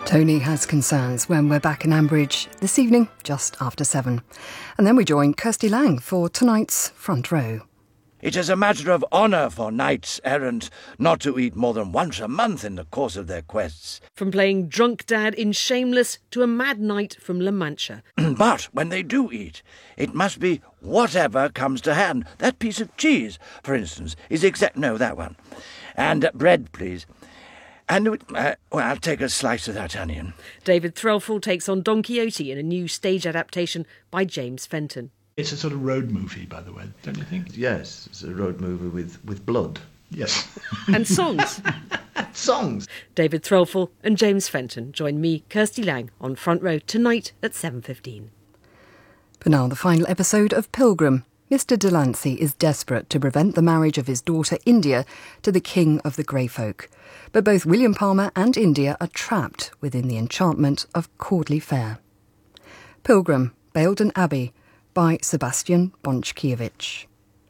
Tony has concerns when we're back in Ambridge this evening, just after 7. And then we join Kirsty Lang for tonight's Front Row. It is a matter of honour for knights errant not to eat more than once a month in the course of their quests. From playing drunk dad in Shameless to a mad knight from La Mancha. But when they do eat, it must be whatever comes to hand. That piece of cheese, for instance, is no, that one. And bread, please. And, I'll take a slice of that onion. David Threlfall takes on Don Quixote in a new stage adaptation by James Fenton. It's a sort of road movie, by the way, don't you think? Yes, it's a road movie with blood. Yes. And songs. Songs. David Threlfall and James Fenton join me, Kirsty Lang, on Front Row tonight at 7:15. But now the final episode of Pilgrim. Mr. Delancey is desperate to prevent the marriage of his daughter India to the king of the Grey Folk. But both William Palmer and India are trapped within the enchantment of Cordley Fair. Pilgrim, Baildon Abbey, by Sebastian Bonchkiewicz.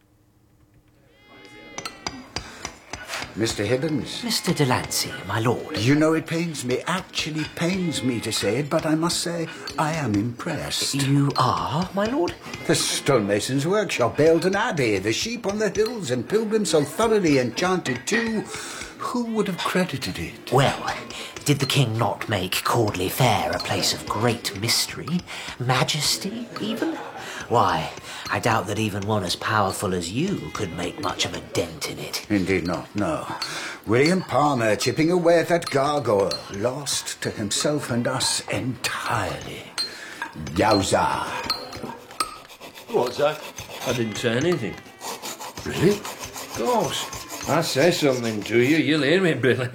Mr. Hibbins. Mr. Delancey, my lord. You know, it pains me, actually pains me to say it, but I must say I am impressed. You are, my lord? The stonemason's workshop, Baildon Abbey, the sheep on the hills, and Pilgrim so thoroughly enchanted too. Who would have credited it? Well, did the king not make Cordley Fair a place of great mystery, majesty, even? Why, I doubt that even one as powerful as you could make much of a dent in it. Indeed not, no. William Palmer chipping away at that gargoyle, lost to himself and us entirely. Yowza. What's that? I didn't say anything. Really? Of course. I say something to you, you'll hear me, Billy.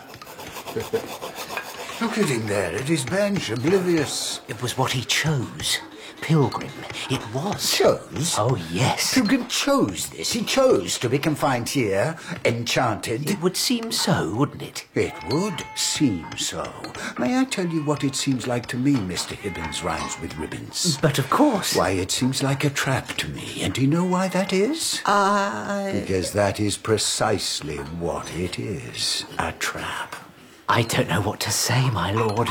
Look at him there at his bench, oblivious. It was what he chose. Pilgrim, it was. Chose? Oh, yes. Pilgrim chose this. He chose to be confined here, enchanted. It would seem so, wouldn't it? It would seem so. May I tell you what it seems like to me, Mr. Hibbins rhymes with ribbons? But of course. Why, it seems like a trap to me. And do you know why that is? Because that is precisely what it is. A trap. I don't know what to say, my lord.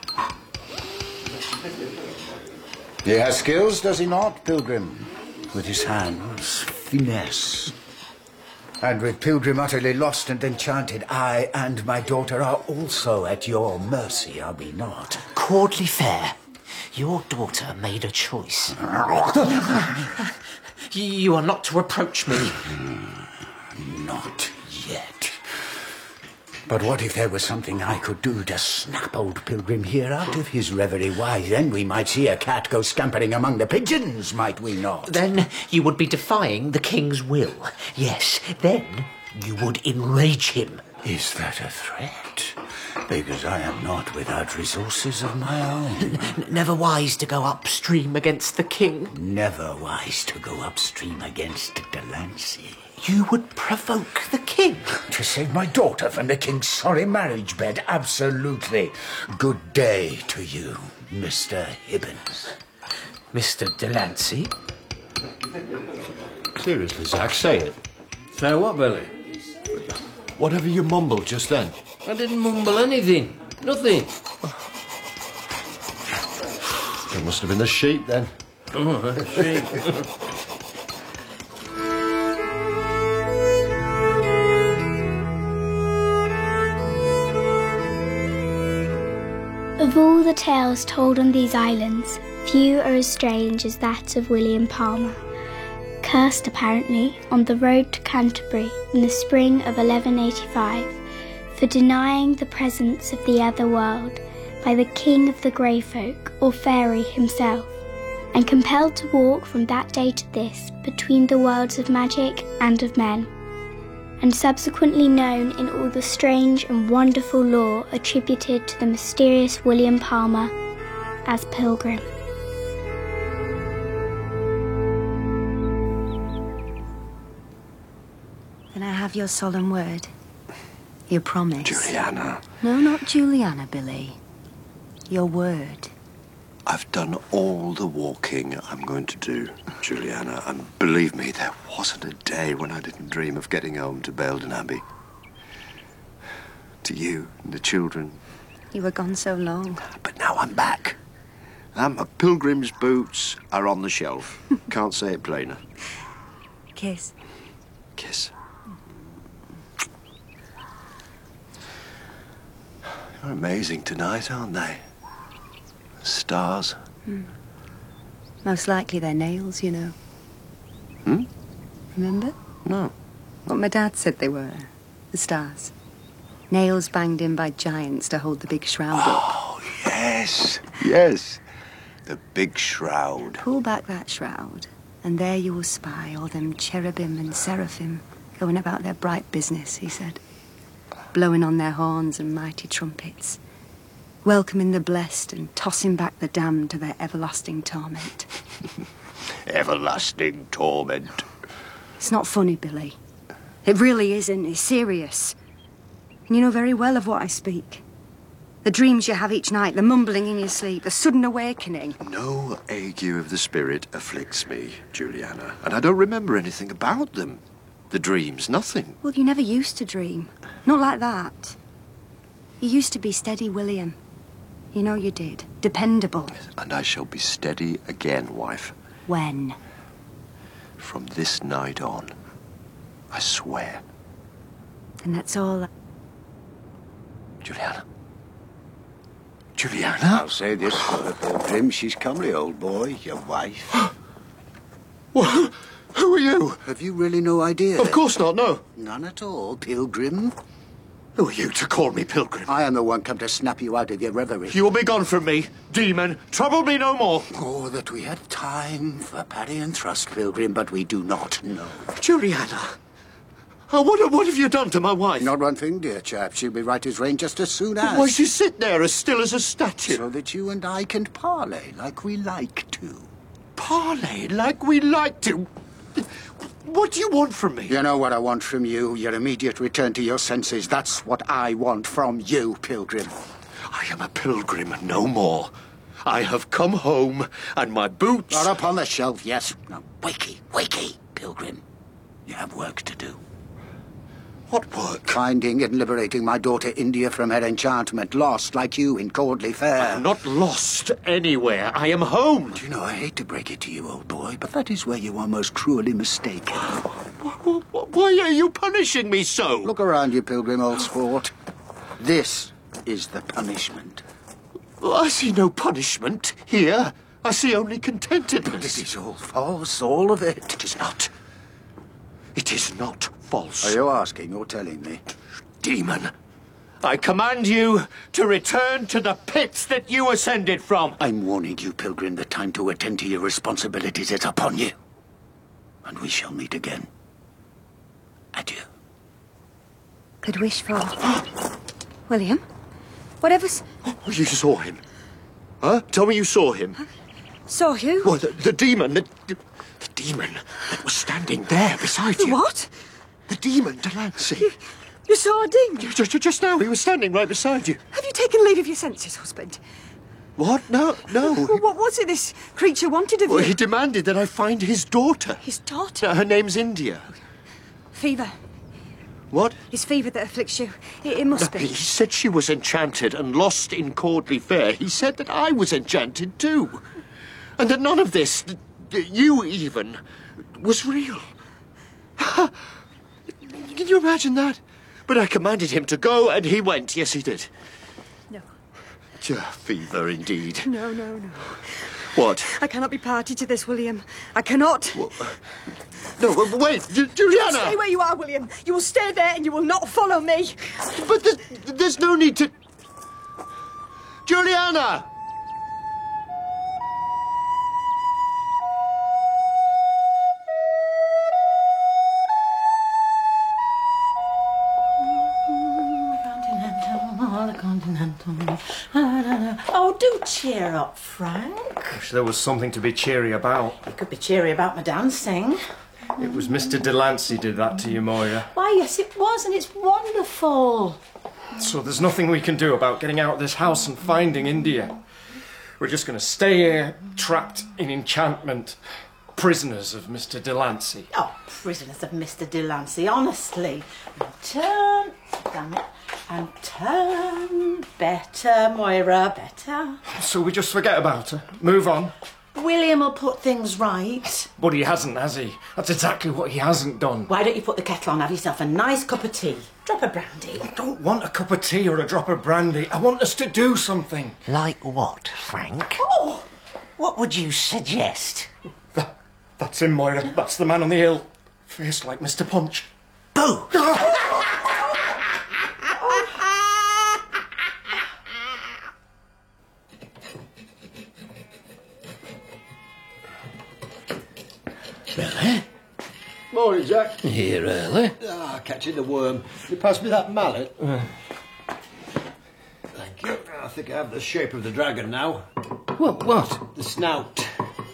He has skills, does he not, Pilgrim? With his hands, finesse. And with Pilgrim utterly lost and enchanted, I and my daughter are also at your mercy, are we not? Cordley Fair. Your daughter made a choice. You are not to reproach me. Not yet. But what if there was something I could do to snap old Pilgrim here out of his reverie? Why, then we might see a cat go scampering among the pigeons, might we not? Then you would be defying the king's will. Yes, then you would enrage him. Is that a threat? Because I am not without resources of my own. Never wise to go upstream against the king. Never wise to go upstream against Delancey. You would provoke the king? To save my daughter from the king's sorry marriage bed, absolutely. Good day to you, Mr. Hibbins. Mr. Delancey? Seriously, Zach, say it. Say what, Billy? Whatever you mumbled just then. I didn't mumble anything. Nothing. It must have been the sheep, then. Oh, sheep. Of all the tales told on these islands, few are as strange as that of William Palmer. Cursed, apparently, on the road to Canterbury in the spring of 1185 for denying the presence of the other world by the king of the Grey Folk, or fairy himself, and compelled to walk from that day to this between the worlds of magic and of men, and subsequently known in all the strange and wonderful lore attributed to the mysterious William Palmer as Pilgrim. Then I have your solemn word. Your promise. Juliana. No, not Juliana, Billy. Your word. I've done all the walking I'm going to do, Juliana, and believe me, there wasn't a day when I didn't dream of getting home to Baildon Abbey. To you and the children, You were gone so long. But now I'm back. And my pilgrim's boots are on the shelf. Can't say it plainer. Kiss. Kiss. They're amazing tonight, aren't they? The stars. Most likely they're nails, you know. Hmm? Remember? No. What my dad said they were. The stars. Nails banged in by giants to hold the big shroud up. Oh, yes. Yes. The big shroud. Pull back that shroud, and there you will spy all them cherubim and seraphim going about their bright business, he said. Blowing on their horns and mighty trumpets. Welcoming the blessed and tossing back the damned to their everlasting torment. Everlasting torment. It's not funny, Billy. It really isn't. It's serious. And you know very well of what I speak. The dreams you have each night, the mumbling in your sleep, the sudden awakening. No ague of the spirit afflicts me, Juliana, and I don't remember anything about them. The dreams, nothing. Well, you never used to dream. Not like that. You used to be steady, William. You know you did. Dependable. And I shall be steady again, wife. When? From this night on. I swear. And that's all. Juliana? Juliana? I'll say this for her, Pilgrim. She's comely, old boy, your wife. Well, who are you? Have you really no idea? Of course not, no. None at all, Pilgrim. Who are you to call me Pilgrim? I am the one come to snap you out of your reverie. You will be gone from me, demon. Trouble me no more. Oh, that we had time for parry and thrust, Pilgrim, but we do not know. Juliana. Oh, what have you done to my wife? Not one thing, dear chap. She'll be right as rain just as soon as. Why, she sit there as still as a statue. So that you and I can parley like we like to. Parley like we like to? What do you want from me? You know what I want from you? Your immediate return to your senses. That's what I want from you, Pilgrim. I am a pilgrim, no more. I have come home, and my boots... Are up on the shelf, yes. Now, wakey, Pilgrim. You have work to do. What work? Finding and liberating my daughter India from her enchantment, lost like you in Cordley Fair. I'm not lost anywhere. I am home. Do you know, I hate to break it to you, old boy, but that is where you are most cruelly mistaken. Why are you punishing me so? Look around you, Pilgrim, old sport. This is the punishment. I see no punishment here. I see only contentedness. It is all false, all of it. It is not. It is not false. Are you asking or telling me? Demon, I command you to return to the pits that you ascended from. I'm warning you, Pilgrim, the time to attend to your responsibilities is upon you. And we shall meet again. Adieu. Good wish for... William? Whatever's... You saw him? Huh? Tell me you saw him. Saw who? Well, the demon, the demon that was standing there beside you. What? The demon, Delancey. You saw a demon? Just now, he was standing right beside you. Have you taken leave of your senses, husband? What? No. Well, what was it this creature wanted of you? He demanded that I find his daughter. His daughter? Her name's India. Fever. What? It's fever that afflicts you. It must be. He said she was enchanted and lost in Cordley Fair. He said that I was enchanted too. And that none of this, you even, was real. Can you imagine that? But I commanded him to go, and he went. Yes, he did. No. Fever, indeed. No. What? I cannot be party to this, William. I cannot. Well, no, wait, Juliana! Stay where you are, William. You will stay there and you will not follow me. But there's no need to... Juliana! Oh, do cheer up, Frank. Wish there was something to be cheery about. You could be cheery about my dancing. It was Mr. Delancey did that to you, Moira. Why, yes, it was, and it's wonderful. So there's nothing we can do about getting out of this house and finding India. We're just going to stay here, trapped in enchantment. prisoners of Mr. Delancey. Oh, prisoners of Mr. Delancey, honestly. And turn, damn it, and turn. Better, Moira, better. So we just forget about her, move on. William will put things right. But he hasn't, has he? That's exactly what he hasn't done. Why don't you put the kettle on, have yourself a nice cup of tea? Drop of brandy. I don't want a cup of tea or a drop of brandy. I want us to do something. Like what, Frank? Oh! What would you suggest? That's him, Moira. That's the man on the hill. Face like Mr. Punch. Boo! Billy? Morning, Jack. Here early? Catching the worm. You pass me that mallet? Thank you. I think I have the shape of the dragon now. What? The snout.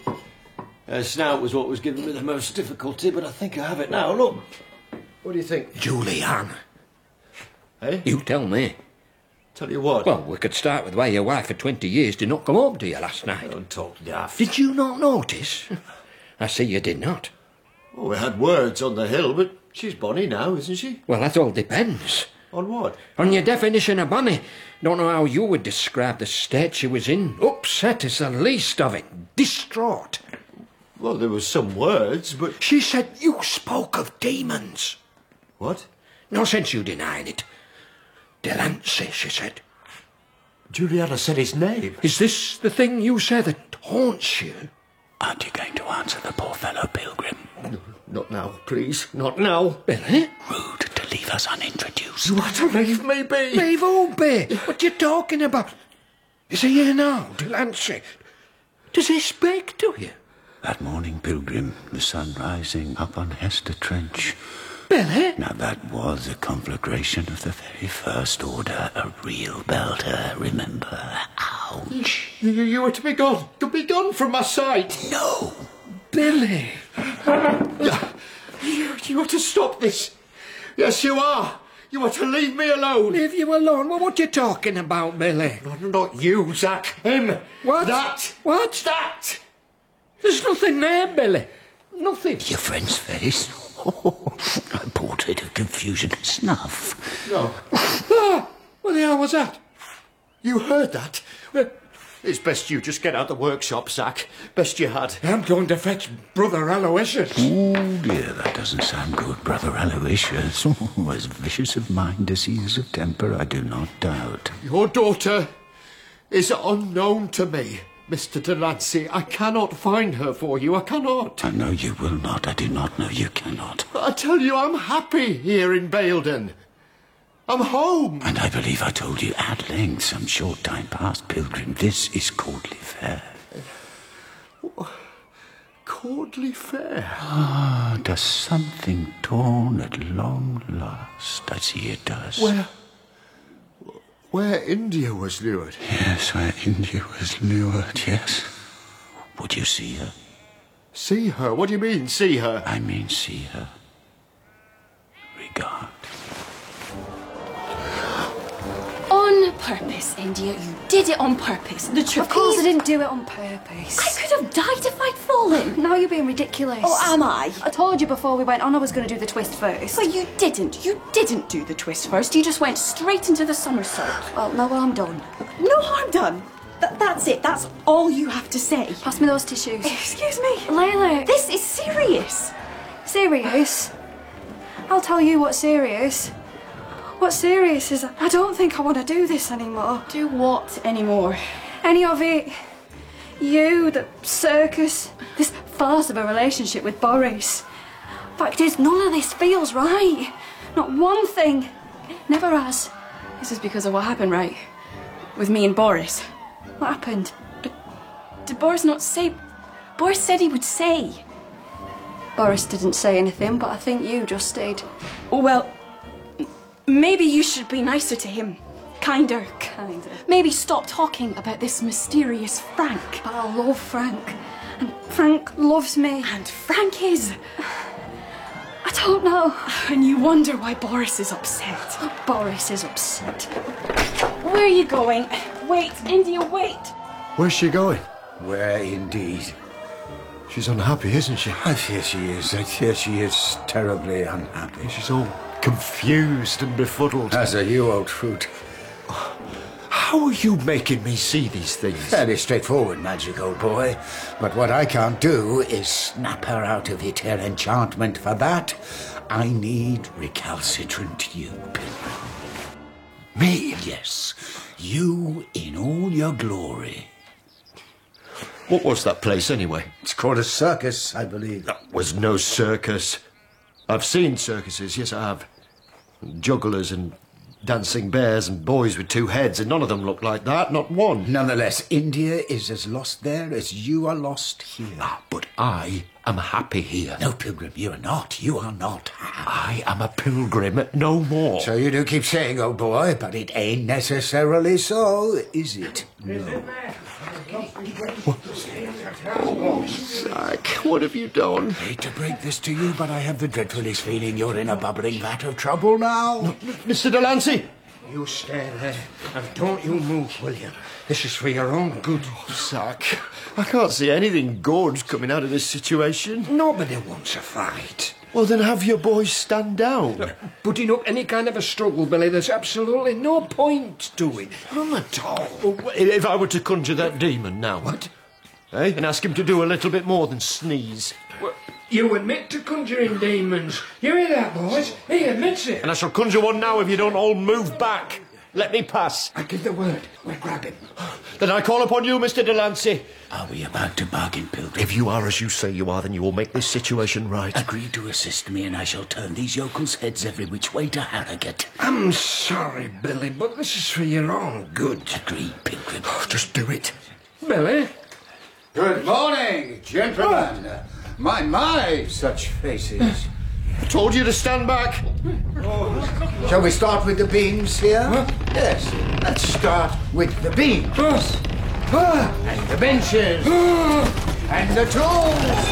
Snout was what was giving me the most difficulty, but I think I have it now. Look. What do you think? Julianne. Eh? You tell me. Tell you what? Well, we could start with why your wife for 20 years did not come home to you last night. Don't talk daft. Did you not notice? I see you did not. Oh, we had words on the hill, but she's bonny now, isn't she? Well, that all depends. On what? On your definition of bonny. Don't know how you would describe the state she was in. Upset is the least of it. Distraught. Well, there was some words, but... She said you spoke of demons. What? No sense you denying it. Delancey, she said. Juliana said his name. Is this the thing you say that haunts you? Aren't you going to answer the poor fellow Pilgrim? No, not now, please. Not now. Billy? Rude to leave us unintroduced. You are to leave me be. Leave who be? What you talking about? Is he here now, Delancey? Does he speak to you? That morning, Pilgrim, the sun rising up on Hester Trench. Billy? Now that was a conflagration of the very first order, a real belter, remember? Ouch. You were to be gone. To be gone from my sight. No. Billy. You are to stop this. Yes, you are. You are to leave me alone. Leave you alone? Well, what you talking about, Billy? Not you, Zach. Him. What? That. What? That. There's nothing there, Billy. Nothing. Your friend's face. Oh, a portrait of confusion. Snuff. No. What the hell was that? You heard that? It's best you just get out the workshop, Zach. Best you had. I'm going to fetch Brother Aloysius. Oh, dear, that doesn't sound good, Brother Aloysius. Oh, as vicious of mind as he is of temper, I do not doubt. Your daughter is unknown to me, Mr. Delancey. I cannot find her for you. I cannot. I know you will not. I do not know you cannot. I tell you, I'm happy here in Baildon. I'm home. And I believe I told you at length some short time past, Pilgrim, this is Courtly Fair. Courtly Fair? Ah, does something dawn at long last? I see it does. Where India was lured. Yes, where India was lured, yes. Would you see her? See her? What do you mean, see her? I mean see her. Regard. On purpose, India. You did it on purpose. The truth Of course is... I didn't do it on purpose. I could have died if I'd fallen. Now you're being ridiculous. Oh, am I? I told you before we went on I was going to do the twist first. But you didn't. You didn't do the twist first. You just went straight into the somersault. Well, no, I'm done. No harm done. That's it. That's all you have to say. Pass me those tissues. Excuse me. Layla. This is serious. Serious? I'll tell you what's serious. What's serious is I don't think I want to do this anymore. Do what anymore? Any of it. You, the circus, this farce of a relationship with Boris. Fact is, none of this feels right. Not one thing. Never has. This is because of what happened, right? With me and Boris. What happened? Did Boris not say... Boris said he would say. Boris didn't say anything, but I think you just did. Well, maybe you should be nicer to him. Kinder. Maybe stop talking about this mysterious Frank. But I love Frank. And Frank loves me. And Frank is. I don't know. And you wonder why Boris is upset. Boris is upset. Where are you going? Wait, India, wait. Where's she going? Where indeed? She's unhappy, isn't she? I fear she is. I fear she is terribly unhappy. She's all confused and befuddled. As are you, old fruit. How are you making me see these things? Fairly straightforward, magic, old boy. But what I can't do is snap her out of it, her enchantment. For that, I need recalcitrant you, Pilgrim. Me? Yes, you in all your glory. What was that place, anyway? It's called a circus, I believe. That was no circus. I've seen circuses, yes, I have. Jugglers and dancing bears and boys with two heads, and none of them look like that, not one. Nonetheless, India is as lost there as you are lost here. But I am happy here. No, Pilgrim, you are not. You are not happy. I am a pilgrim, no more. So you do keep saying, old boy, but it ain't necessarily so, is it? No. Zack, what have you done? Hate to break this to you, but I have the dreadfulest feeling you're in a bubbling vat of trouble now. Mr. Delancey! You stay there, and don't you move, William. This is for your own good. Zack, I can't see anything good coming out of this situation. Nobody wants a fight. Well, then have your boys stand down. Putting up any kind of a struggle, Billy, there's absolutely no point to it. None at all. Well, if I were to conjure that demon now... What? Eh? And ask him to do a little bit more than sneeze. Well, you admit to conjuring demons. You hear that, boys? He admits it. And I shall conjure one now if you don't all move back. Let me pass. I give the word. We'll grab him. Then I call upon you, Mr. Delancey. Are we about to bargain, Pilgrim? If you are as you say you are, then you will make this situation right. Agree to assist me, and I shall turn these yokels' heads every which way to Harrogate. I'm sorry, Billy, but this is for your own good. Agreed, Pilgrim. Just do it. Billy? Good morning, gentlemen. My, such faces. I told you to stand back. Shall we start with the beams here? Yes, let's start with the beams. And the benches. And the tools.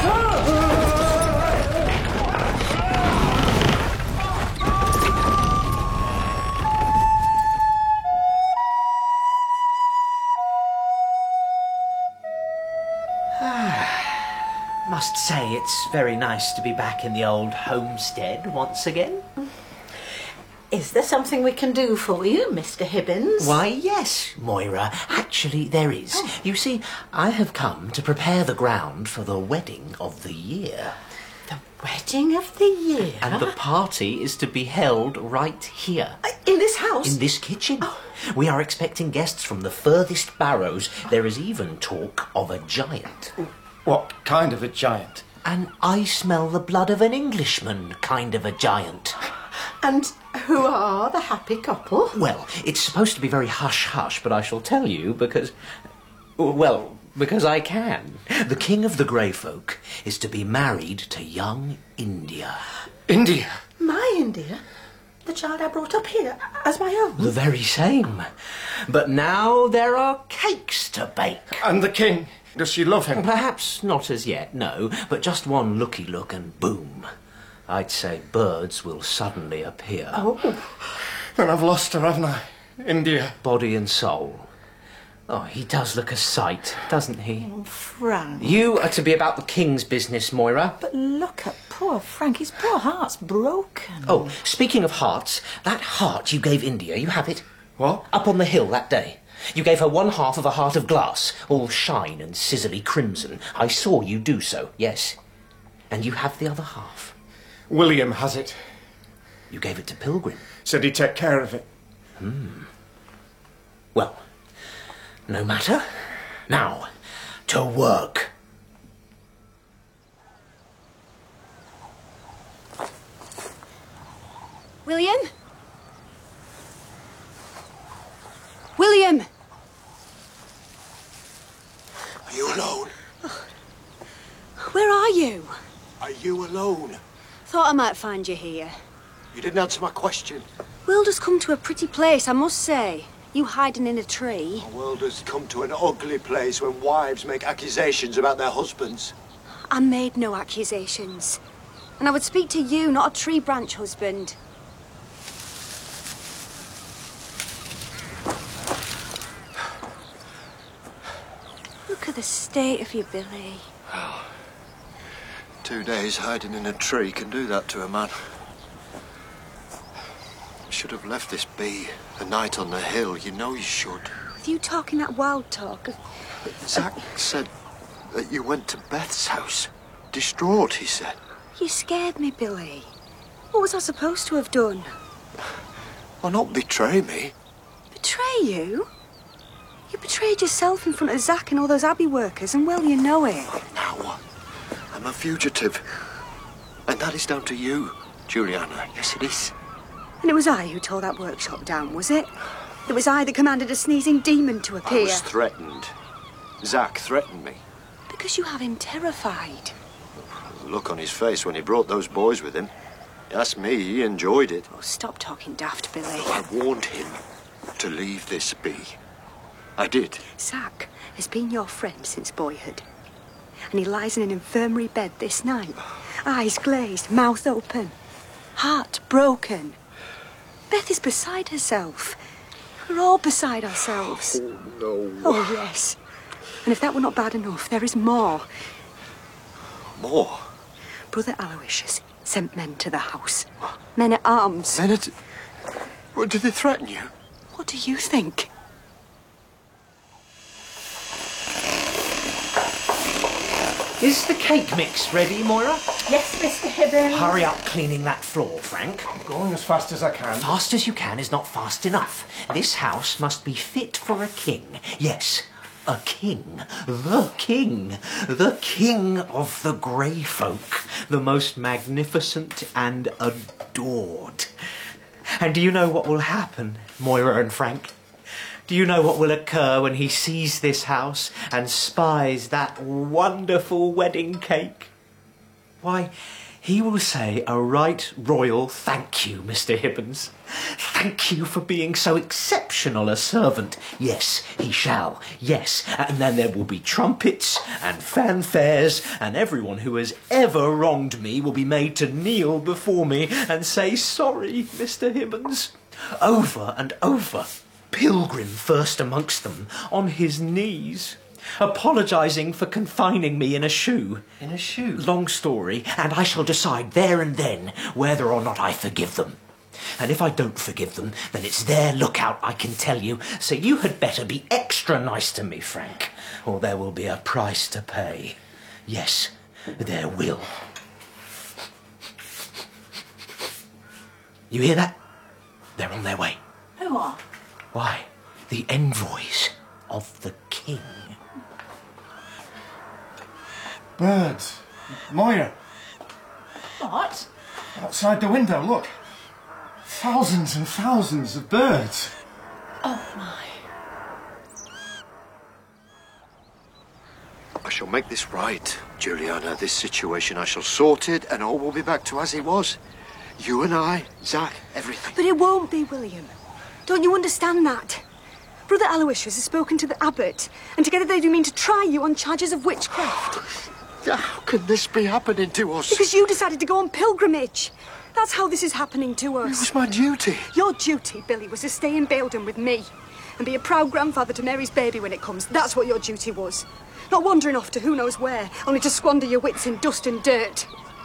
Must say it's very nice to be back in the old homestead once again. Is there something we can do for you, Mr. Hibbins? Why, yes, Moira. Actually, there is. You see, I have come to prepare the ground for the wedding of the year. The wedding of the year? And the party is to be held right here. In this house? In this kitchen. We are expecting guests from the furthest barrows. There is even talk of a giant. What kind of a giant? An I smell the blood of an Englishman kind of a giant. And who are the happy couple? Well, it's supposed to be very hush-hush, but I shall tell you because... Well, because I can. The King of the Grey Folk is to be married to young India. India? My India? The child I brought up here as my own? The very same. But now there are cakes to bake. And the king? Does she love him? Perhaps not as yet, no. But just one looky look and boom. I'd say birds will suddenly appear. Oh. Then I've lost her, haven't I? India. Body and soul. Oh, he does look a sight, doesn't he? Oh, Frank. You are to be about the king's business, Moira. But look at poor Frank. His poor heart's broken. Oh, speaking of hearts, that heart you gave India, you have it. What? Up on the hill that day. You gave her one half of a heart of glass, all shine and sizzly crimson. I saw you do so, yes. And you have the other half. William has it. You gave it to Pilgrim. Said he'd take care of it. Well, no matter. Now, to work. William? William! Are you alone? Where are you? Are you alone? Thought I might find you here. You didn't answer my question. World has come to a pretty place, I must say. You hiding in a tree. The world has come to an ugly place when wives make accusations about their husbands. I made no accusations. And I would speak to you, not a tree branch husband. Look at the state of you, Billy. Oh, 2 days hiding in a tree can do that to a man. I should have left this be. The night on the hill, you know you should. With you talking that wild talk of... Zack said that you went to Beth's house. Distraught, he said. You scared me, Billy. What was I supposed to have done? Well, not betray me. Betray you? You betrayed yourself in front of Zack and all those Abbey workers, and well, you know it. Now, I'm a fugitive. And that is down to you, Juliana. Yes, it is. And it was I who tore that workshop down, was it? It was I that commanded a sneezing demon to appear. I was threatened. Zack threatened me. Because you have him terrified. The look on his face when he brought those boys with him. That's me, he enjoyed it. Oh, stop talking daft, Billy. I warned him to leave this be. I did. Zack has been your friend since boyhood. And he lies in an infirmary bed this night. Eyes glazed, mouth open. Heart broken. Beth is beside herself. We're all beside ourselves. Oh, no. Oh, yes. And if that were not bad enough, there is more. More? Brother Aloysius sent men to the house. Men at arms. Men at... What, did they threaten you? What do you think? Is the cake mix ready, Moira? Yes, Mr. Hibbins. Hurry up cleaning that floor, Frank. I'm going as fast as I can. Fast as you can is not fast enough. This house must be fit for a king. Yes, a king. The king. The king of the Grey Folk. The most magnificent and adored. And do you know what will happen, Moira and Frank? Do you know what will occur when he sees this house and spies that wonderful wedding cake? Why, he will say a right royal thank you, Mr. Hibbins. Thank you for being so exceptional a servant. Yes, he shall. Yes, and then there will be trumpets and fanfares, and everyone who has ever wronged me will be made to kneel before me and say sorry, Mr. Hibbins. Over and over. Pilgrim first amongst them, on his knees, apologising for confining me in a shoe. In a shoe? Long story, and I shall decide there and then whether or not I forgive them. And if I don't forgive them, then it's their lookout, I can tell you. So you had better be extra nice to me, Frank, or there will be a price to pay. Yes, there will. You hear that? They're on their way. Who are? Why, the envoys of the king. Birds. Moira. What? Outside the window, look. Thousands and thousands of birds. Oh, my. I shall make this right, Juliana. This situation, I shall sort it, and all will be back to as it was. You and I, Zack, everything. But it won't be, William. Don't you understand that? Brother Aloysius has spoken to the abbot, and together they do mean to try you on charges of witchcraft. How can this be happening to us? Because you decided to go on pilgrimage. That's how this is happening to us. It was my duty. Your duty, Billy, was to stay in Baildon with me and be a proud grandfather to Mary's baby when it comes. That's what your duty was. Not wandering off to who knows where, only to squander your wits in dust and dirt.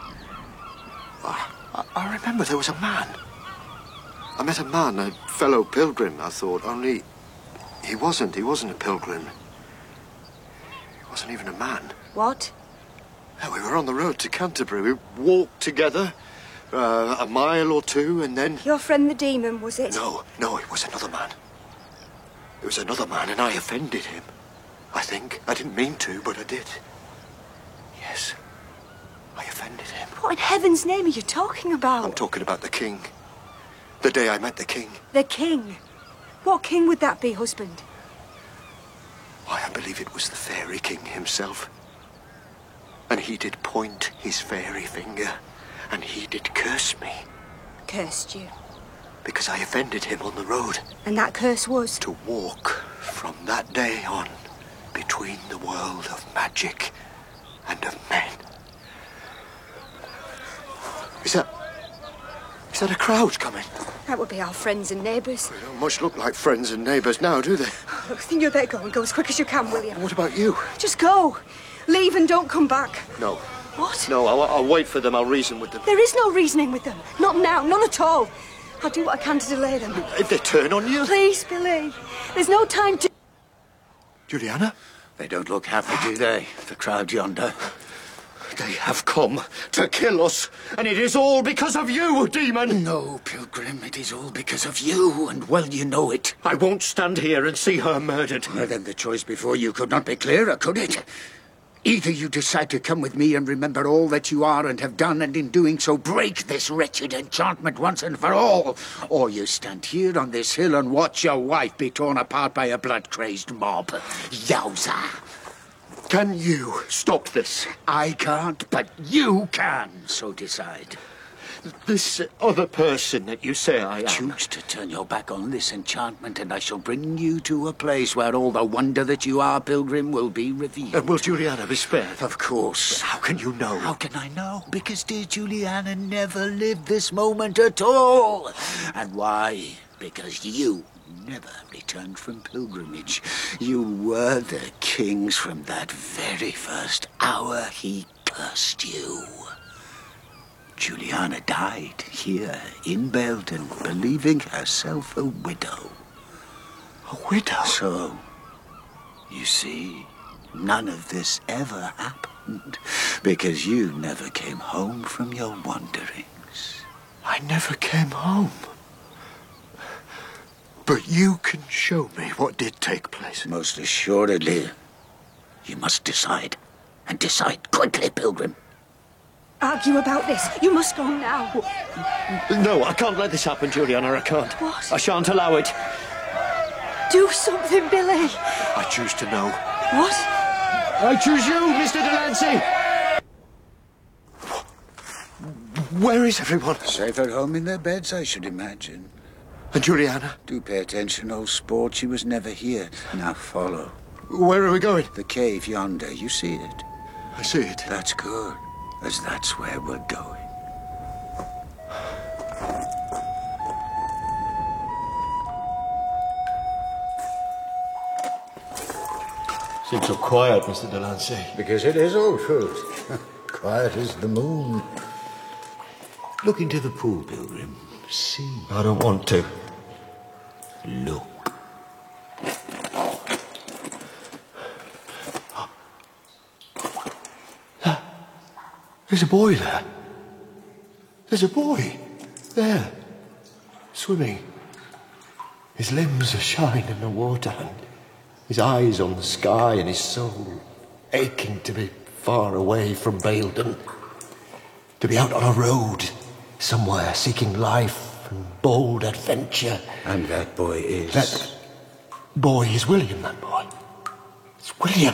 I remember there was a man. I met a man, a fellow pilgrim, I thought, only he wasn't a pilgrim. He wasn't even a man. What? Yeah, we were on the road to Canterbury. We walked together a mile or two, and then... Your friend the demon, was it? No, it was another man. It was another man, and I offended him. I think. I didn't mean to, but I did. Yes, I offended him. What in heaven's name are you talking about? I'm talking about the king. The day I met the king. The king? What king would that be, husband? Why, I believe it was the fairy king himself. And he did point his fairy finger, and he did curse me. Cursed you? Because I offended him on the road. And that curse was? To walk from that day on between the world of magic and of men. Is that a crowd coming? That would be our friends and neighbours. They don't much look like friends and neighbours now, do they? Look, I think you'd better go and go as quick as you can, William. What about you? Just go. Leave and don't come back. No. What? No, I'll wait for them. I'll reason with them. There is no reasoning with them. Not now, none at all. I'll do what I can to delay them. If they turn on you? Please, Billy. There's no time to... Juliana? They don't look happy, do they? The crowd yonder. They have come to kill us, and it is all because of you, demon! No, Pilgrim, it is all because of you, and well you know it. I won't stand here and see her murdered. Well, then the choice before you could not be clearer, could it? Either you decide to come with me and remember all that you are and have done, and in doing so break this wretched enchantment once and for all, or you stand here on this hill and watch your wife be torn apart by a blood-crazed mob. Yowza! Can you stop this? I can't, but you can, so decide. This other person that you say I am... Choose to turn your back on this enchantment, and I shall bring you to a place where all the wonder that you are, Pilgrim, will be revealed. And will Juliana be spared? Of course. How can you know? How can I know? Because dear Juliana never lived this moment at all. And why? Because you never returned from pilgrimage. You were the king's from that very first hour he cursed you. Juliana died here in Belden, believing herself a widow. A widow? So, you see, none of this ever happened, because you never came home from your wanderings. I never came home. But you can show me what did take place. Most assuredly. You must decide, and decide quickly, Pilgrim. Argue about this. You must go now. No, I can't let this happen, Juliana. I can't. What? I shan't allow it. Do something, Billy. I choose to know. What? I choose you, Mr. Delancey. Where is everyone? Safe at home in their beds, I should imagine. And Juliana? Do pay attention, old sport. She was never here. Now follow. Where are we going? The cave yonder. You see it? I see it. That's good, as that's where we're going. Seems so quiet, Mr. Delancey. Because it is all truth. Quiet as the moon. Look into the pool, Pilgrim. See. I don't want to. Look. There's a boy there. There's a boy there, swimming. His limbs are shining in the water, and his eyes on the sky, and his soul aching to be far away from Belden, to be out on a road somewhere seeking life and bold adventure. And that boy is? That boy is William, that boy. It's William.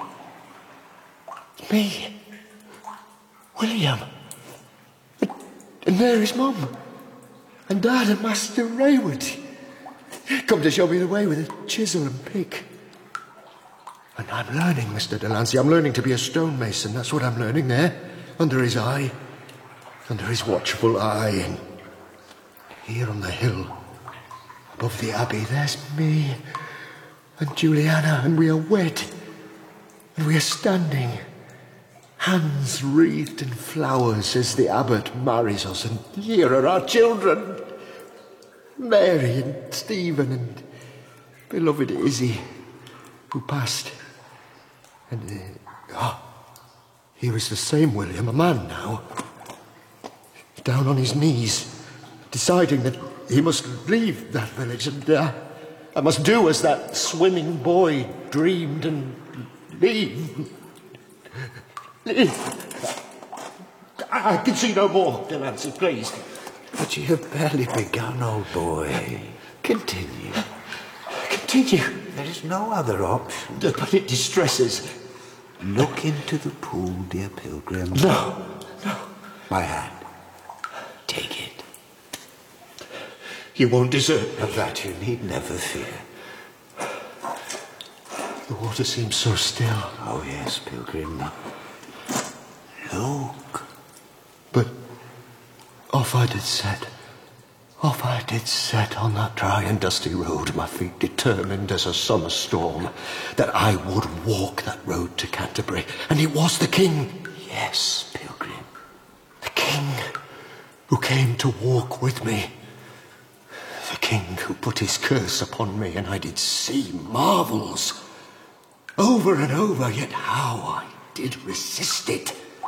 It's me. William. And there is Mum. And Dad and Master Rayward. Come to show me the way with a chisel and pick. And I'm learning, Mr. Delancey. I'm learning to be a stonemason. That's what I'm learning there. Under his eye. Under his watchful eye. And here on the hill, above the abbey, there's me and Juliana, and we are wed. And we are standing, hands wreathed in flowers, as the abbot marries us. And here are our children, Mary and Stephen and beloved Izzy, who passed. And here is the same William, a man now, down on his knees, deciding that he must leave that village, and I must do as that swimming boy dreamed and leave. I can see no more, Delancey, please. But you have barely begun, old boy. Continue. Continue? There is no other option. But it distresses. Look into the pool, dear Pilgrim. No. My hand. Take it. You won't desert me. Of that you need never fear. The water seems so still. Oh, yes, Pilgrim. Look. But off I did set, Off I did set on that dry and dusty road, my feet determined as a summer storm that I would walk that road to Canterbury. And it was the king, yes, Pilgrim, the king who came to walk with me. The king who put his curse upon me, and I did see marvels over and over, yet how I did resist it.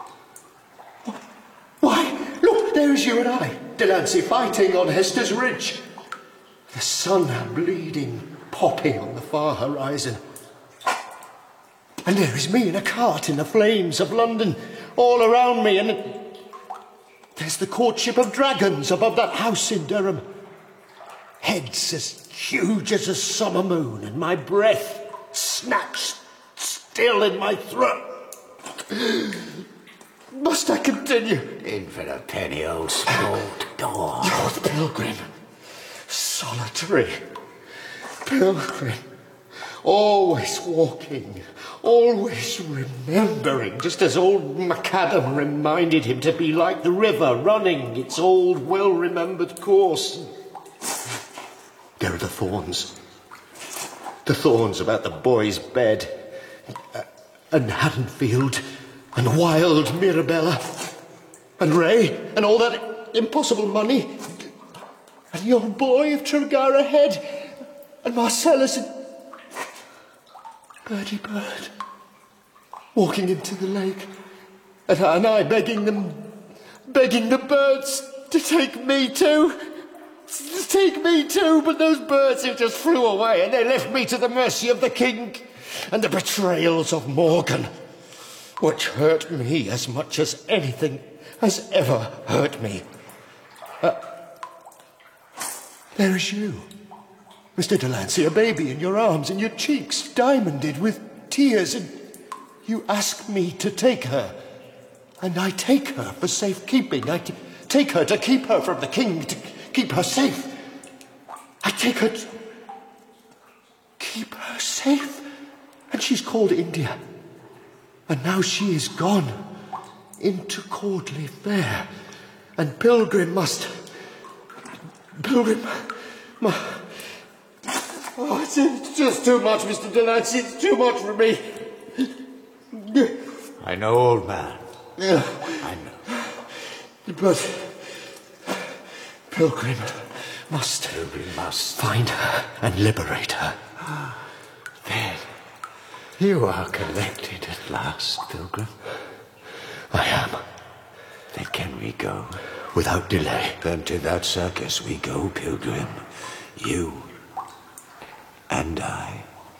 Why, look, there's you and I, Delancey, fighting on Hester's Ridge. The sun bleeding, popping on the far horizon. And there is me in a cart in the flames of London, all around me, and there's the courtship of dragons above that house in Durham. Heads as huge as a summer moon, and my breath snatched still in my throat. Must I continue? In for a penny, old sport dog. You're the Pilgrim. Solitary. Pilgrim. Always walking. Always remembering. Just as old Macadam reminded him to be like the river running its old well-remembered course. There are the thorns. The thorns about the boy's bed. And Haddonfield. And wild Mirabella. And Ray. And all that impossible money. And the old boy of Tregarra Head. And Marcellus and Birdie Bird. Walking into the lake. And I begging the birds to take me too. Take me too, but those birds who just flew away and they left me to the mercy of the king and the betrayals of Morgan, which hurt me as much as anything has ever hurt me. There is you, Mr. Delancey, a baby in your arms and your cheeks diamonded with tears, and you ask me to take her, and I take her for safekeeping. I take her to keep her from the king, to keep her safe. I take her to keep her safe. And she's called India. And now she is gone into Courtly Fair. And Pilgrim must... Oh, it's just too much, Mr. Delancey. It's too much for me. I know, old man. Yeah. I know. But Pilgrim must find her and liberate her. Then you are collected at last, Pilgrim. I am. Then can we go? Without delay. Then to that circus we go, Pilgrim. You and I.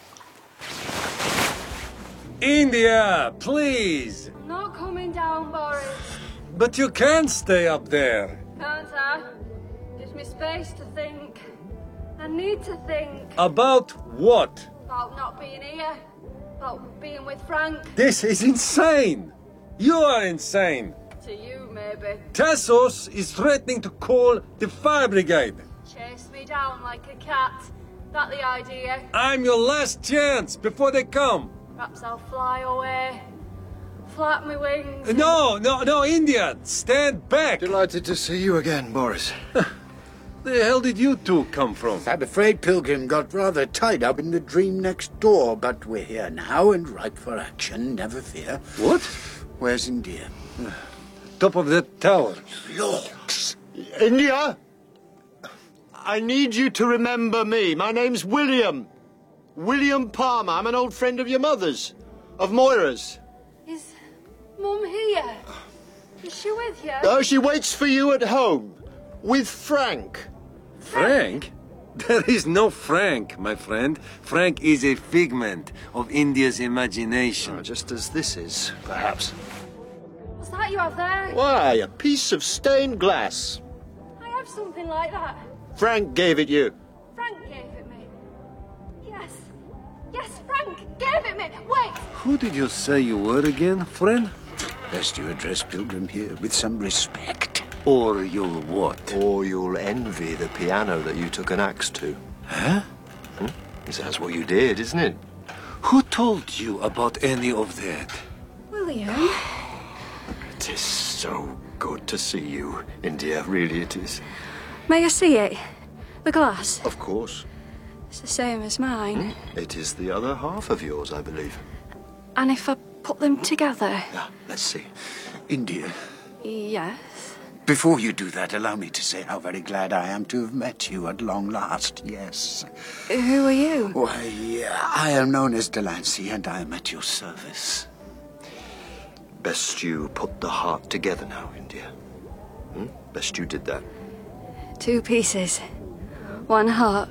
India, please! Not coming down, Boris. But you can't stay up there. Can't I? Gives me space to think. I need to think. About what? About not being here. About being with Frank. This is insane! You are insane! To you, maybe. Tassos is threatening to call the fire brigade. Chase me down like a cat. That the idea? I'm your last chance before they come. Perhaps I'll fly away. Flap my wings. No, India! Stand back! Delighted to see you again, Boris. The hell did you two come from? I'm afraid Pilgrim got rather tied up in the dream next door, but we're here now and ripe for action, never fear. What? Where's India? Top of that tower. Lords! India? I need you to remember me. My name's William. William Palmer. I'm an old friend of your mother's. Of Moira's. Is Mum here? Is she with you? Oh, she waits for you at home. With Frank. Frank? There is no Frank, my friend. Frank is a figment of India's imagination. Just as this is, perhaps. What's that you have there? Why, a piece of stained glass. I have something like that. Frank gave it you. Frank gave it me. Yes, Frank gave it me. Wait! Who did you say you were again, friend? Best you address Pilgrim here with some respect. Or you'll what? Or you'll envy the piano that you took an axe to. Huh? That's what you did, isn't it? Who told you about any of that? William? It is so good to see you, India. Really it is. May I see it? The glass? Of course. It's the same as mine. It is the other half of yours, I believe. And if I put them together? Now, let's see. India. Yes. Before you do that, allow me to say how very glad I am to have met you at long last, yes. Who are you? Why, I am known as Delancey, and I am at your service. Best you put the heart together now, India. Best you did that. 2 pieces. 1 heart.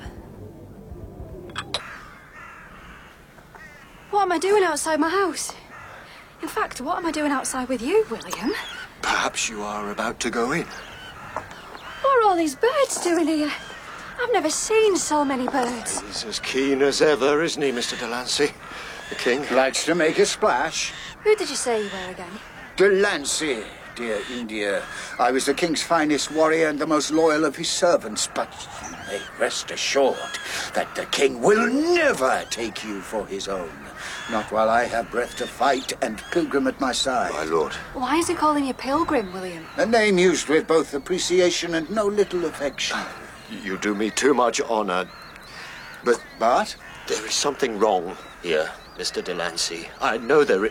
What am I doing outside my house? In fact, what am I doing outside with you, William? Perhaps you are about to go in. What are all these birds doing here? I've never seen so many birds. He's as keen as ever, isn't he, Mr. Delancey? The king likes to make a splash. Who did you say you were again? Delancey, dear India. I was the king's finest warrior and the most loyal of his servants, but you may rest assured that the king will never take you for his own. Not while I have breath to fight and Pilgrim at my side. My lord. Why is he calling you Pilgrim, William? A name used with both appreciation and no little affection. You do me too much honour. But? There is something wrong here, Mr. Delancey. I know there is...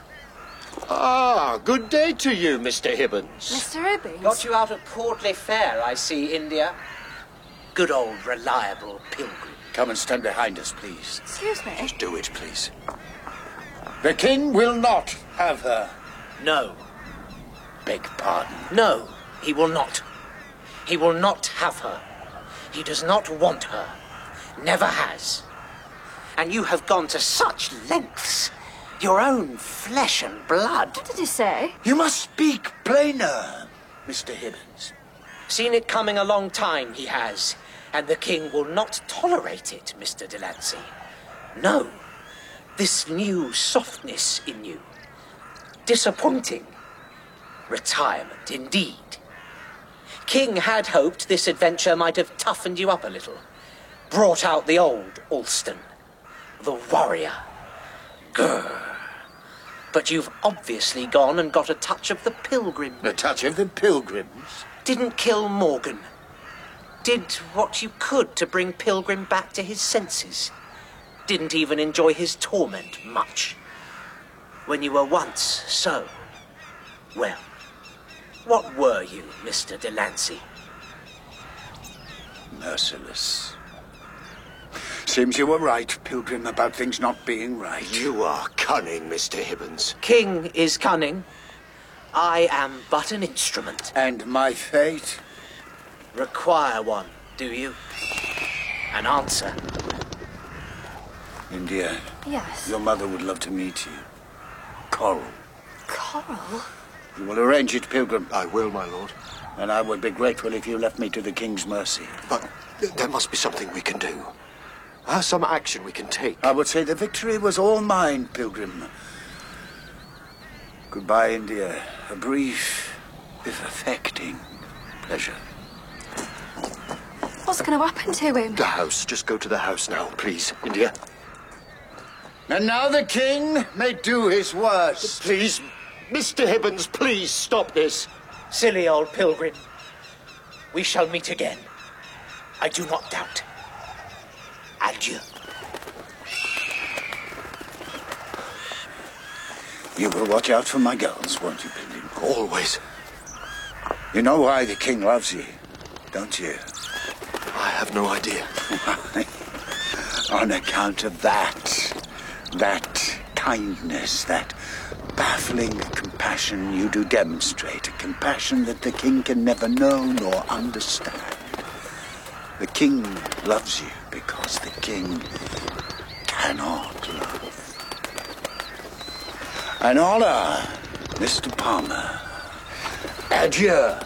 Ah, good day to you, Mr. Hibbins. Mr. Hibbins? Got you out of Courtly Fair, I see, India. Good old reliable Pilgrim. Come and stand behind us, please. Excuse me? Just do it, please. The king will not have her. No. Beg pardon. No, he will not. He will not have her. He does not want her. Never has. And you have gone to such lengths. Your own flesh and blood. What did he say? You must speak plainer, Mr. Hibbins. Seen it coming a long time, he has. And the king will not tolerate it, Mr. Delancey. No. This new softness in you. Disappointing. Retirement, indeed. King had hoped this adventure might have toughened you up a little. Brought out the old Alston. The warrior. Grr. But you've obviously gone and got a touch of the Pilgrim. A touch of the Pilgrims? Didn't kill Morgan. Did what you could to bring Pilgrim back to his senses. Didn't even enjoy his torment much. When you were once so. Well, what were you, Mr. Delancey? Merciless. Seems you were right, Pilgrim, about things not being right. You are cunning, Mr. Hibbins. King is cunning. I am but an instrument. And my fate? Require one, do you? An answer. India. Yes? Your mother would love to meet you. Coral. Coral? You will arrange it, Pilgrim. I will, my lord. And I would be grateful if you left me to the king's mercy. But there must be something we can do. Some action we can take. I would say the victory was all mine, Pilgrim. Goodbye, India. A brief, if affecting, pleasure. What's going to happen to him? The house. Just go to the house now, please, India. And now the king may do his worst. Please, Mr. Hibbins, please stop this. Silly old Pilgrim. We shall meet again. I do not doubt. Adieu. You will watch out for my girls, won't you, Pilgrim? Always. You know why the king loves you, don't you? I have no idea. On account of that kindness, that baffling compassion you do demonstrate, a compassion that the king can never know nor understand. The king loves you because the king cannot love. An honor, Mr. Palmer. Adieu.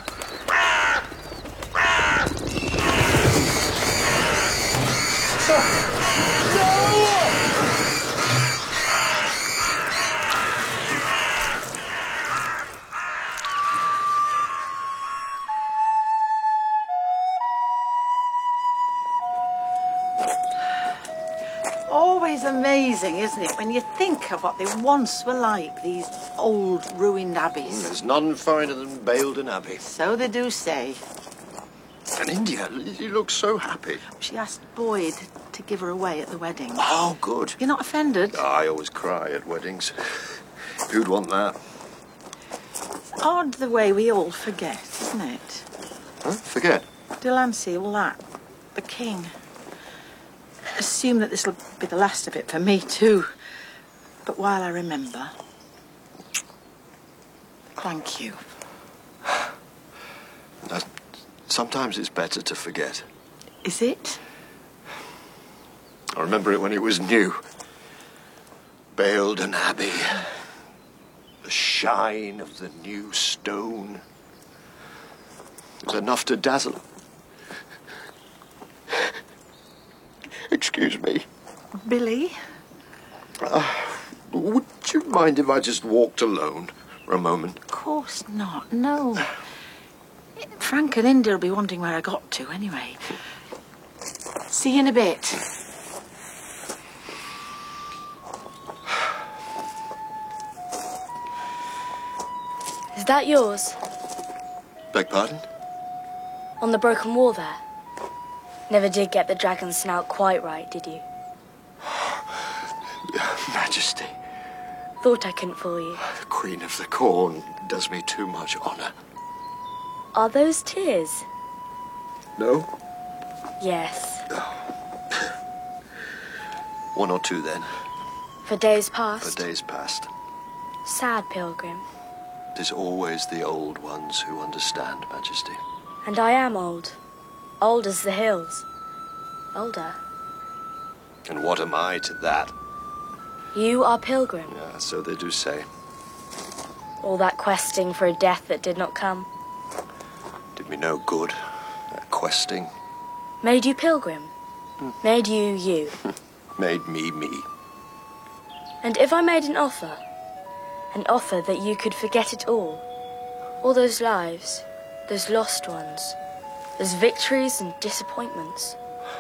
Always amazing, isn't it, when you think of what they once were like, these old ruined abbeys. There's none finer than Baildon Abbey. So they do say. And India, you look so happy. She asked Boyd to give her away at the wedding. Oh, good. You're not offended? I always cry at weddings. Who'd want that? It's odd the way we all forget, isn't it? Huh? Forget? Delancey, all that. The king. Assume that this'll be the last of it for me, too. But while I remember... Thank you. Sometimes it's better to forget. Is it? I remember it when it was new. Baildon Abbey. The shine of the new stone. It was enough to dazzle. Excuse me. Billy? Would you mind if I just walked alone for a moment? Of course not, no. Frank and India will be wondering where I got to anyway. See you in a bit. Is that yours? Beg pardon? On the broken wall there? Never did get the dragon's snout quite right, did you? Majesty. Thought I couldn't fool you. The Queen of the Corn does me too much honour. Are those tears? No? Yes. One or two, then. For days past? For days past. Sad pilgrim. 'Tis always the old ones who understand, Majesty. And I am old. Old as the hills. Older. And what am I to that? You are pilgrim. Yeah, so they do say. All that questing for a death that did not come. Did me no good, that questing. Made you pilgrim. Made you you. Made me me. And if I made an offer that you could forget it all those lives, those lost ones, those victories and disappointments.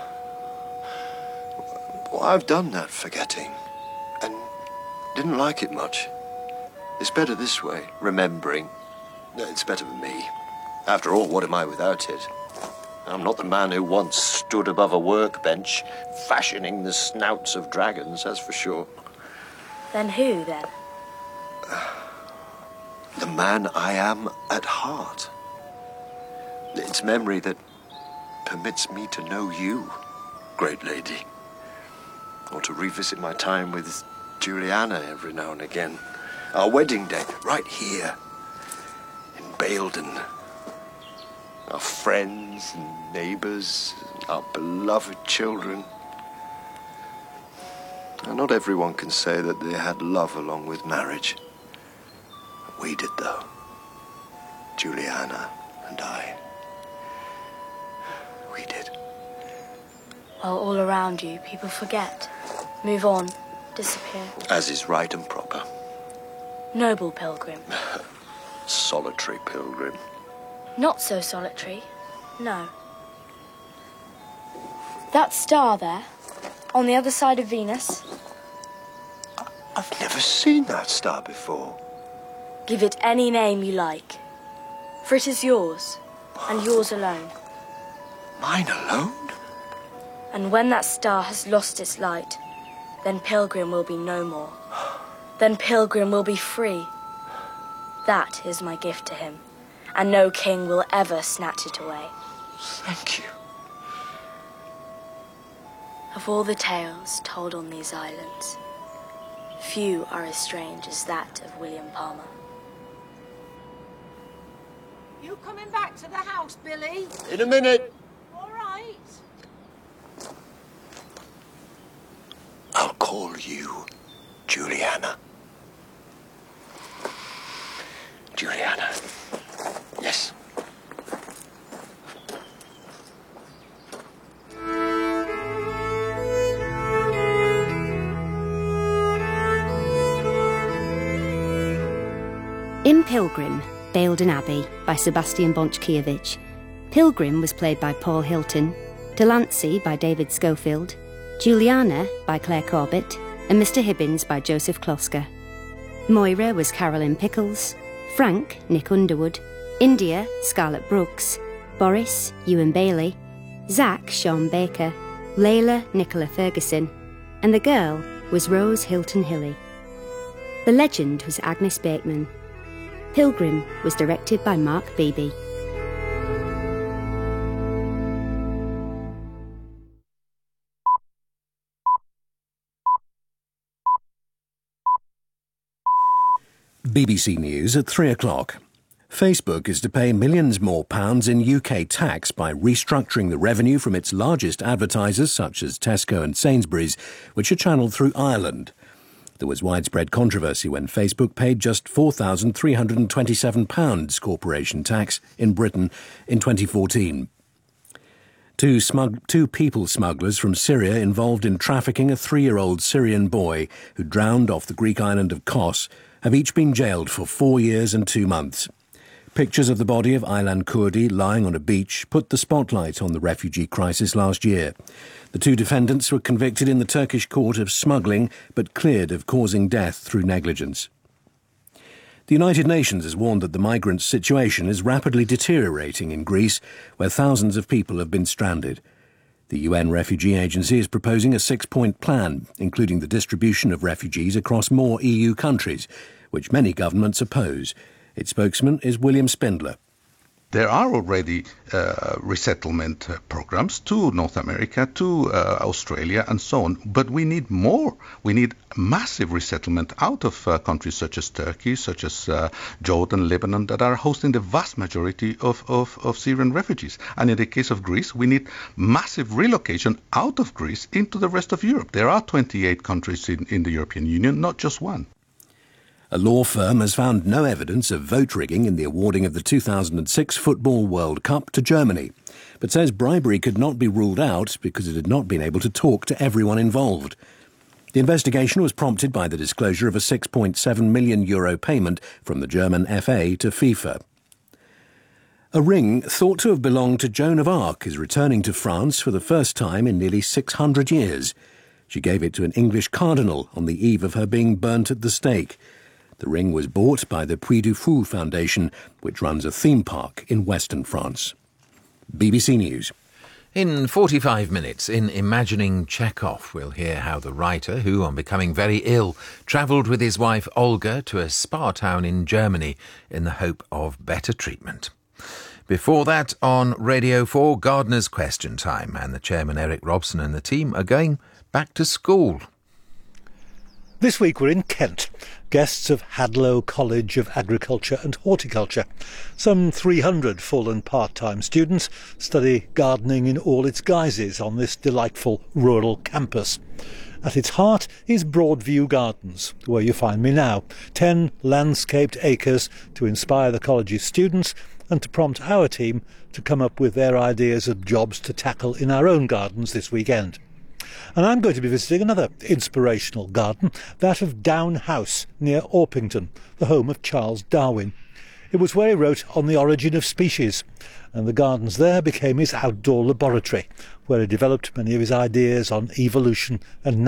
Well, I've done that forgetting, and didn't like it much. It's better this way, remembering. It's better for me. After all, what am I without it? I'm not the man who once stood above a workbench, fashioning the snouts of dragons, that's for sure. Then who, then? The man I am at heart. It's memory that permits me to know you, great lady. Or to revisit my time with Juliana every now and again. Our wedding day, right here, in Baildon. Our friends and neighbours, our beloved children. And not everyone can say that they had love along with marriage. We did, though. Juliana and I. We did. While all around you, people forget, move on, disappear. As is right and proper. Noble pilgrim. Solitary pilgrim. Not so solitary, no. That star there, on the other side of Venus. I've never seen that star before. Give it any name you like, for it is yours, and yours alone. Mine alone? And when that star has lost its light, then Pilgrim will be no more. Then Pilgrim will be free. That is my gift to him, and no king will ever snatch it away. Thank you. Of all the tales told on these islands, few are as strange as that of William Palmer. You coming back to the house, Billy? In a minute. All right. I'll call you Juliana. Juliana. Yes. In Pilgrim, Baildon Abbey by Sebastian Bonchkiewicz, Pilgrim was played by Paul Hilton, Delancey by David Schofield, Juliana by Claire Corbett, and Mr. Hibbins by Joseph Kloska. Moira was Carolyn Pickles, Frank, Nick Underwood, India, Scarlett Brooks, Boris, Ewan Bailey, Zach, Sean Baker, Layla, Nicola Ferguson, and the girl was Rose Hilton Hilly. The legend was Agnes Bateman. Pilgrim was directed by Mark Beebe. BBC News at 3 o'clock. Facebook is to pay millions more pounds in UK tax by restructuring the revenue from its largest advertisers, such as Tesco and Sainsbury's, which are channelled through Ireland. There was widespread controversy when Facebook paid just £4,327 corporation tax in Britain in 2014. Two people smugglers from Syria involved in trafficking a 3-year-old Syrian boy who drowned off the Greek island of Kos have each been jailed for 4 years and 2 months. Pictures of the body of Aylan Kurdi lying on a beach put the spotlight on the refugee crisis last year. The 2 defendants were convicted in the Turkish court of smuggling, but cleared of causing death through negligence. The United Nations has warned that the migrant situation is rapidly deteriorating in Greece, where thousands of people have been stranded. The UN Refugee Agency is proposing a 6-point plan, including the distribution of refugees across more EU countries, which many governments oppose. Its spokesman is William Spindler. There are already resettlement programs to North America, to Australia and so on, but we need more. We need massive resettlement out of countries such as Turkey, such as Jordan, Lebanon, that are hosting the vast majority of Syrian refugees. And in the case of Greece, we need massive relocation out of Greece into the rest of Europe. There are 28 countries in the European Union, not just one. A law firm has found no evidence of vote rigging in the awarding of the 2006 Football World Cup to Germany, but says bribery could not be ruled out because it had not been able to talk to everyone involved. The investigation was prompted by the disclosure of a €6.7 million payment from the German FA to FIFA. A ring thought to have belonged to Joan of Arc is returning to France for the first time in nearly 600 years. She gave it to an English cardinal on the eve of her being burnt at the stake. The ring was bought by the Puy du Fou Foundation, which runs a theme park in western France. BBC News. In 45 minutes, in Imagining Chekhov, we'll hear how the writer, who, on becoming very ill, travelled with his wife Olga to a spa town in Germany in the hope of better treatment. Before that, on Radio 4, Gardener's Question Time, and the chairman, Eric Robson, and the team are going back to school. This week we're in Kent, guests of Hadlow College of Agriculture and Horticulture. Some 300 full and part-time students study gardening in all its guises on this delightful rural campus. At its heart is Broadview Gardens, where you find me now. 10 landscaped acres to inspire the college's students and to prompt our team to come up with their ideas of jobs to tackle in our own gardens this weekend. And I'm going to be visiting another inspirational garden, that of Down House near Orpington, the home of Charles Darwin. It was where he wrote On the Origin of Species, and the gardens there became his outdoor laboratory, where he developed many of his ideas on evolution and